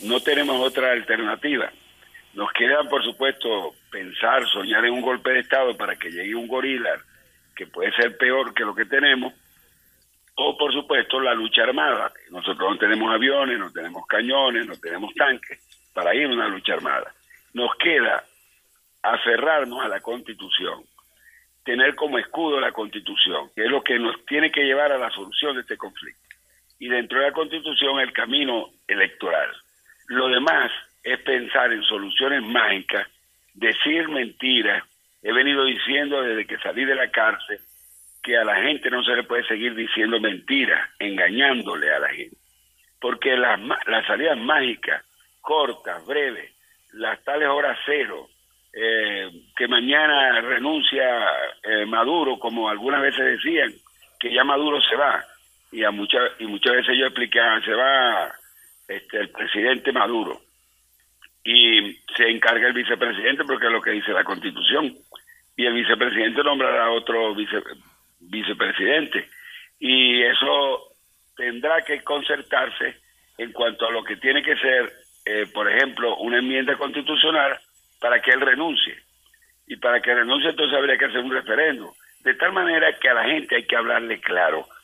no tenemos otra alternativa. Nos queda, por supuesto, pensar, soñar en un golpe de Estado para que llegue un gorila, que puede ser peor que lo que tenemos, o, por supuesto, la lucha armada. Nosotros no tenemos aviones, no tenemos cañones, no tenemos tanques para ir a una lucha armada. Nos queda aferrarnos a la Constitución, tener como escudo la Constitución, que es lo que nos tiene que llevar a la solución de este conflicto. Y dentro de la Constitución el camino electoral. Lo demás es pensar en soluciones mágicas, decir mentiras. He venido diciendo desde que salí de la cárcel que a la gente no se le puede seguir diciendo mentiras, engañándole a la gente. Porque las salidas mágicas, cortas, breves, las tales horas cero, que mañana renuncia Maduro, como algunas veces decían, que ya Maduro se va, y muchas veces yo explicaba, se va el presidente Maduro, y se encarga el vicepresidente, porque es lo que dice la Constitución, y el vicepresidente nombrará a otro vicepresidente, y eso tendrá que concertarse en cuanto a lo que tiene que ser, por ejemplo, una enmienda constitucional para que él renuncie. Y para que renuncie entonces habría que hacer un referéndum. De tal manera que a la gente hay que hablarle claro.